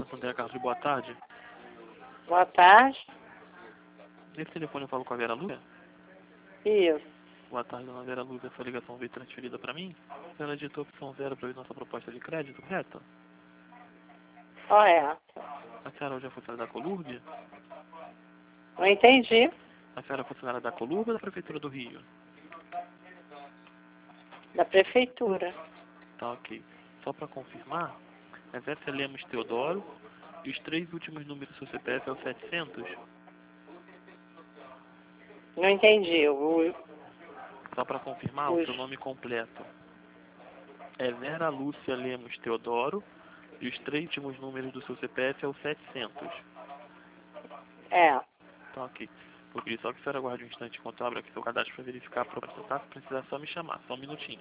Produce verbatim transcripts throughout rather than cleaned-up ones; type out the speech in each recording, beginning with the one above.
André Carlos, boa tarde. Boa tarde. Nesse telefone eu falo com a Vera Lúcia? Isso. Boa tarde, dona Vera Lúcia. Essa ligação veio transferida para mim. Ela digitou opção zero para ouvir nossa proposta de crédito, correto? Correto. A senhora hoje é funcionária da Colurb? Não entendi. A senhora é funcionária da Colurb ou da Prefeitura do Rio? Da prefeitura. Tá, ok. Só para confirmar, é Zé Lemos Teodoro e os três últimos números do seu C P F é o setecentos? Não entendi. O, Só para confirmar, os... o seu nome completo é Vera Lúcia Lemos Teodoro e os três últimos números do seu C P F é o setecentos. É. Tá, ok. Vou pedir só que a senhora aguarde um instante enquanto eu abro aqui seu cadastro para verificar a proposta, tá? Se precisar, só me chamar. Só um minutinho.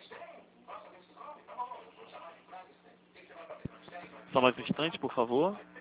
Só mais um instante, por favor.